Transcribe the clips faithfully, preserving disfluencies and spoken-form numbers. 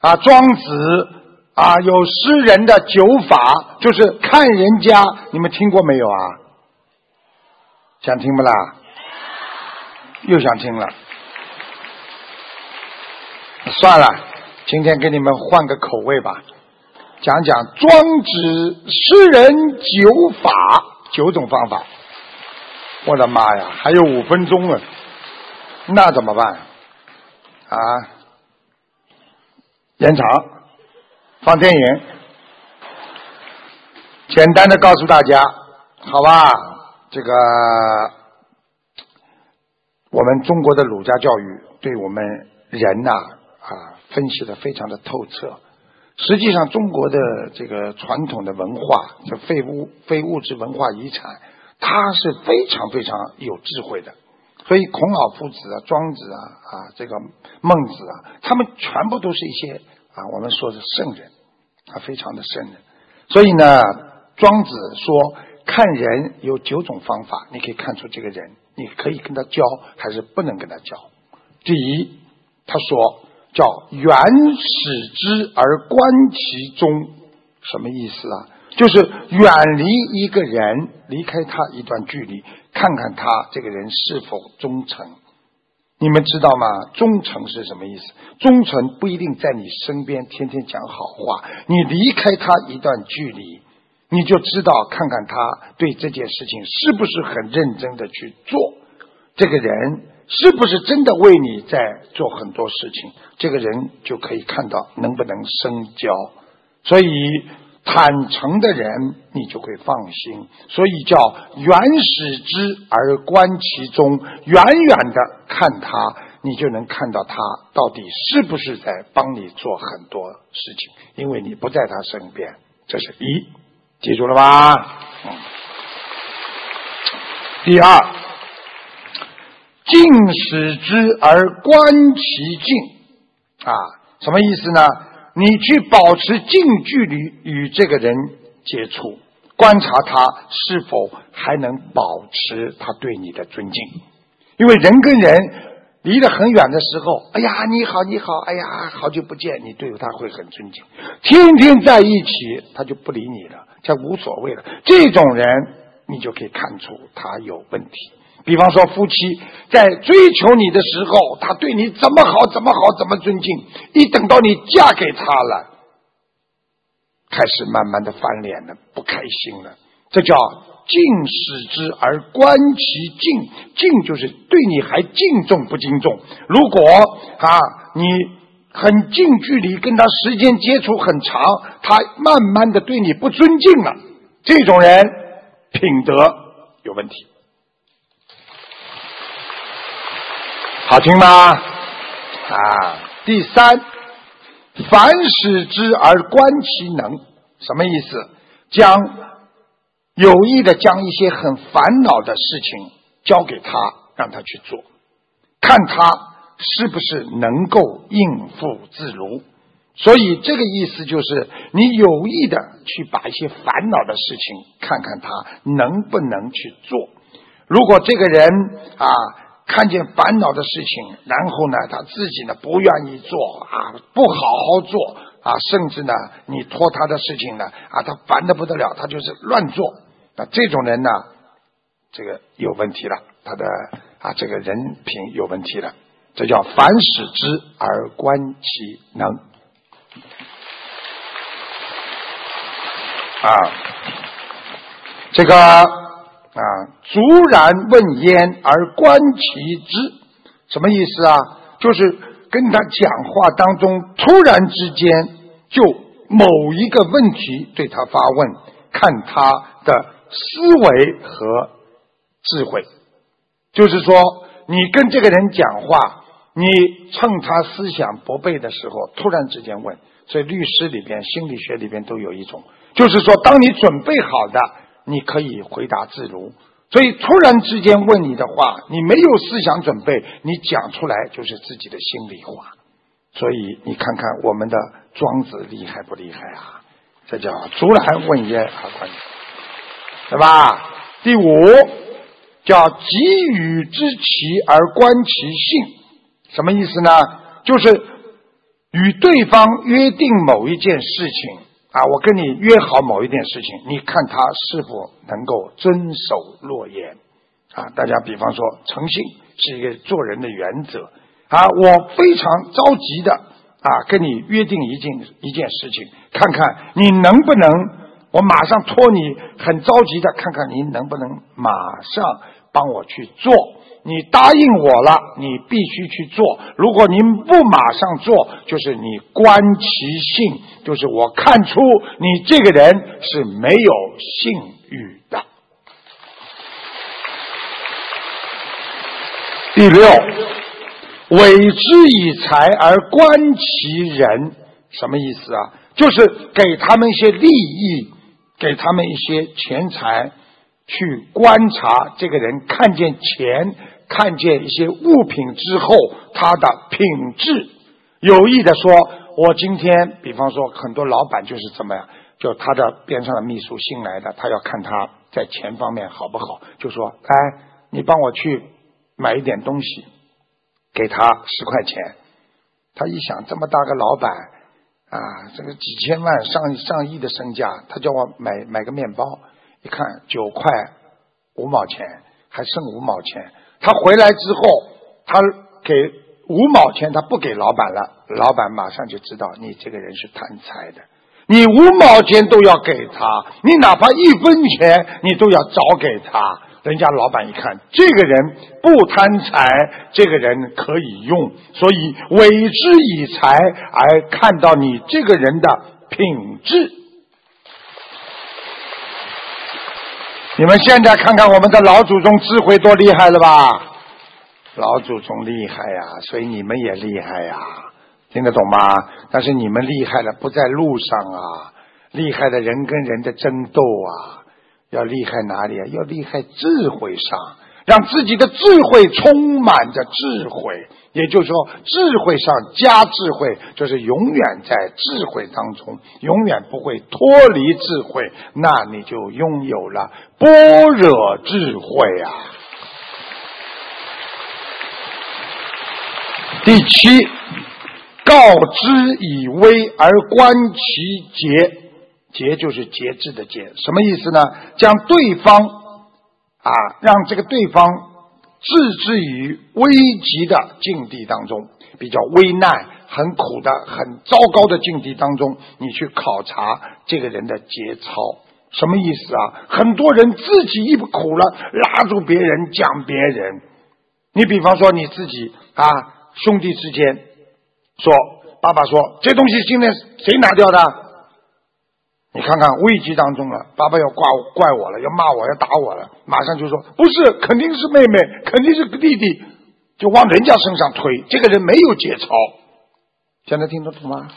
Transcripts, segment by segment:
啊，庄子啊有诗人的酒法，就是看人家，你们听过没有啊？想听不啦？又想听了。算了，今天给你们换个口味吧，讲讲庄子诗人酒法，九种方法。我的妈呀，还有五分钟了，那怎么办啊？延长，放电影，简单的告诉大家，好吧？这个我们中国的儒家教育对我们人呐啊分析的非常的透彻。实际上，中国的这个传统的文化，这非物非物质文化遗产，它是非常非常有智慧的。所以孔老夫子啊、庄子啊、啊这个孟子啊，他们全部都是一些啊我们说的圣人，啊非常的圣人。所以呢，庄子说看人有九种方法，你可以看出这个人，你可以跟他交还是不能跟他交。第一，他说叫远使之而观其中，什么意思啊？就是远离一个人，离开他一段距离，看看他这个人是否忠诚。你们知道吗？忠诚是什么意思？忠诚不一定在你身边天天讲好话，你离开他一段距离，你就知道看看他对这件事情是不是很认真的去做，这个人是不是真的为你在做很多事情，这个人就可以看到能不能深交。所以坦诚的人你就会放心，所以叫远使之而观其中，远远的看他，你就能看到他到底是不是在帮你做很多事情，因为你不在他身边。这是一，记住了吧？嗯、第二，近使之而观其境啊，什么意思呢？你去保持近距离与这个人接触，观察他是否还能保持他对你的尊敬。因为人跟人离得很远的时候，哎呀你好你好，哎呀好久不见，你对他会很尊敬。天天在一起他就不理你了，这无所谓了。这种人你就可以看出他有问题。比方说夫妻在追求你的时候，他对你怎么好怎么好怎么尊敬，一等到你嫁给他了，开始慢慢的翻脸了，不开心了。这叫近使之而观其境，境就是对你还敬重不敬重。如果啊你很近距离跟他时间接触很长，他慢慢的对你不尊敬了，这种人品德有问题。好听吗？啊，第三，凡使之而观其能，什么意思？将有意的将一些很烦恼的事情交给他，让他去做，看他是不是能够应付自如。所以这个意思就是你有意的去把一些烦恼的事情看看他能不能去做。如果这个人啊看见烦恼的事情，然后呢他自己呢不愿意做啊，不好好做啊，甚至呢你托他的事情呢啊他烦得不得了，他就是乱做，那这种人呢这个有问题了，他的啊这个人品有问题了。这叫凡使之而观其能啊，这个啊，卒然问焉而观其知，什么意思啊？就是跟他讲话当中，突然之间就某一个问题对他发问，看他的思维和智慧。就是说，你跟这个人讲话，你趁他思想不备的时候，突然之间问。所以律师里边、心理学里边都有一种，就是说，当你准备好的，你可以回答自如。所以突然之间问你的话，你没有思想准备，你讲出来就是自己的心里话。所以你看看我们的庄子厉害不厉害啊？这叫卒然问焉而观，对吧？第五叫给予之其而观其性，什么意思呢？就是与对方约定某一件事情啊，我跟你约好某一件事情，你看他是否能够遵守诺言啊？大家比方说，诚信是一个做人的原则啊。我非常着急的啊，跟你约定一件一件事情，看看你能不能，我马上托你，很着急的看看你能不能马上帮我去做。你答应我了，你必须去做。如果您不马上做，就是你观其性，就是我看出你这个人是没有信誉的。第六，委之以财而观其人，什么意思啊？就是给他们一些利益，给他们一些钱财，去观察这个人，看见钱，看见一些物品之后他的品质。有意的说，我今天比方说很多老板就是这么样，就他的边上的秘书新来的，他要看他在钱方面好不好，就说哎，你帮我去买一点东西，给他十块钱。他一想，这么大个老板啊，这个几千万上上亿的身价，他叫我买买个面包，一看九块五毛钱，还剩五毛钱。他回来之后，他给五毛钱，他不给老板了，老板马上就知道你这个人是贪财的，你五毛钱都要给他，你哪怕一分钱你都要找给他。人家老板一看，这个人不贪财，这个人可以用，所以委之以财而看到你这个人的品质。你们现在看看我们的老祖宗智慧多厉害了吧？老祖宗厉害呀，所以你们也厉害呀，听得懂吗？但是你们厉害的不在路上啊，厉害的人跟人的争斗啊。要厉害哪里啊？要厉害智慧上，让自己的智慧充满着智慧。也就是说，智慧上加智慧，就是永远在智慧当中，永远不会脱离智慧，那你就拥有了般若智慧啊。第七，告之以威而观其节。节就是节制的节，什么意思呢？将对方啊，让这个对方置之于危急的境地当中，比较危难、很苦的、很糟糕的境地当中，你去考察这个人的节操。什么意思啊？很多人自己一苦了，拉住别人讲别人。你比方说你自己啊，兄弟之间说，爸爸说这东西今天谁拿掉的？你看看危机当中了，爸爸要怪我怪我了，要骂我，要打我了，马上就说不是，肯定是妹妹，肯定是个弟弟，就往人家身上推。这个人没有节操，现在听得懂吗？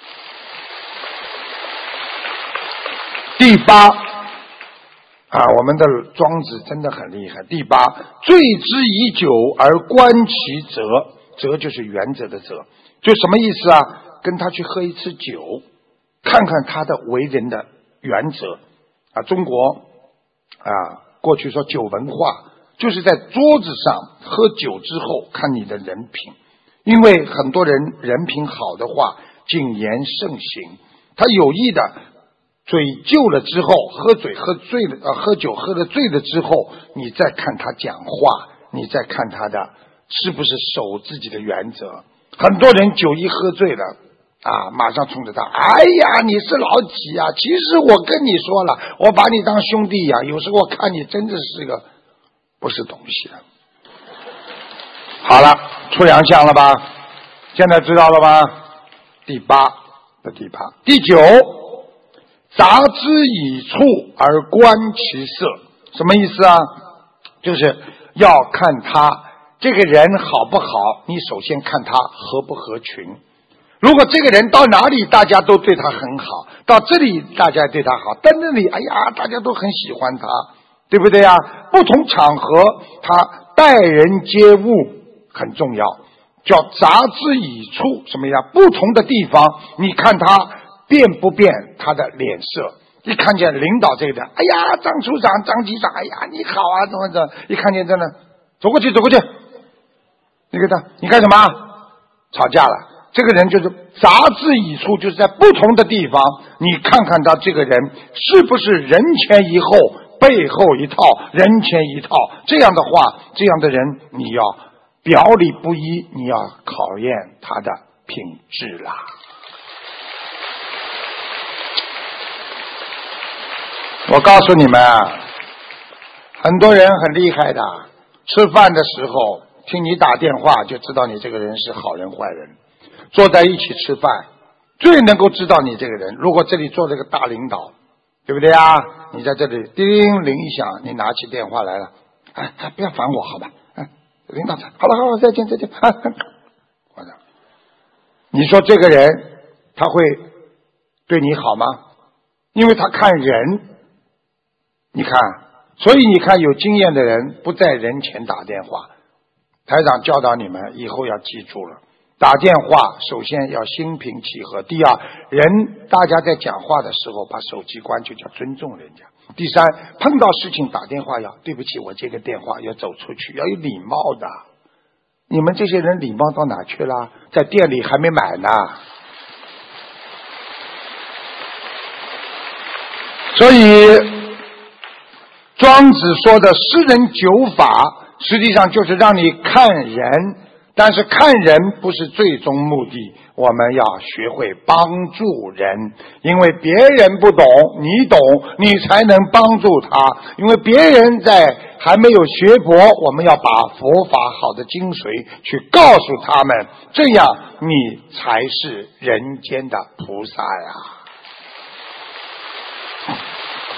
第八啊，我们的庄子真的很厉害。第八，醉之以酒而观其则，则就是原则的则，就什么意思啊？跟他去喝一次酒，看看他的为人的原则啊。中国啊，过去说酒文化，就是在桌子上喝酒之后看你的人品，因为很多人人品好的话，谨言慎行。他有意的醉酒了之后，喝醉喝醉了呃，喝酒喝了醉了之后，你再看他讲话，你再看他的是不是守自己的原则。很多人酒一喝醉了啊，马上冲着他，哎呀，你是老几啊？其实我跟你说了，我把你当兄弟呀、啊，有时候我看你真的是个不是东西啊。好了，出洋相了吧？现在知道了吧？第八的第八，第九，杂之以处而观其色，什么意思啊？就是要看他这个人好不好，你首先看他合不合群。如果这个人到哪里大家都对他很好，到这里大家对他好，到那里哎呀大家都很喜欢他，对不对啊？不同场合他待人接物很重要，叫杂之以处，什么呀？不同的地方你看他变不变他的脸色。一看见领导这个的，哎呀张处长张局长，哎呀你好啊，怎么怎么，一看见真的走过去走过去，那个的你干什么？吵架了。 这个人就是杂志已出，就是在不同的地方，你看看他这个人是不是人前一后，背后一套，人前一套。这样的话，这样的人你要表里不一，你要考验他的品质啦。我告诉你们啊，很多人很厉害的，吃饭的时候听你打电话就知道你这个人是好人坏人。坐在一起吃饭，最能够知道你这个人。如果这里坐了个大领导，对不对啊？你在这里叮铃一响，你拿起电话来了，哎，不要烦我，好吧？哎，领导，好了好了，再见再见。啊，我讲，你说这个人他会对你好吗？因为他看人，你看，所以你看有经验的人不在人前打电话。台长教导你们以后要记住了，打电话首先要心平气和。第二，人大家在讲话的时候把手机关就叫尊重人家。第三，碰到事情打电话要对不起，我接个电话，要走出去，要有礼貌的。你们这些人礼貌到哪去了？在店里还没买呢。所以庄子说的诗人九法，实际上就是让你看人，但是看人不是最终目的，我们要学会帮助人，因为别人不懂，你懂，你才能帮助他。因为别人在还没有学佛，我们要把佛法好的精髓去告诉他们，这样你才是人间的菩萨呀。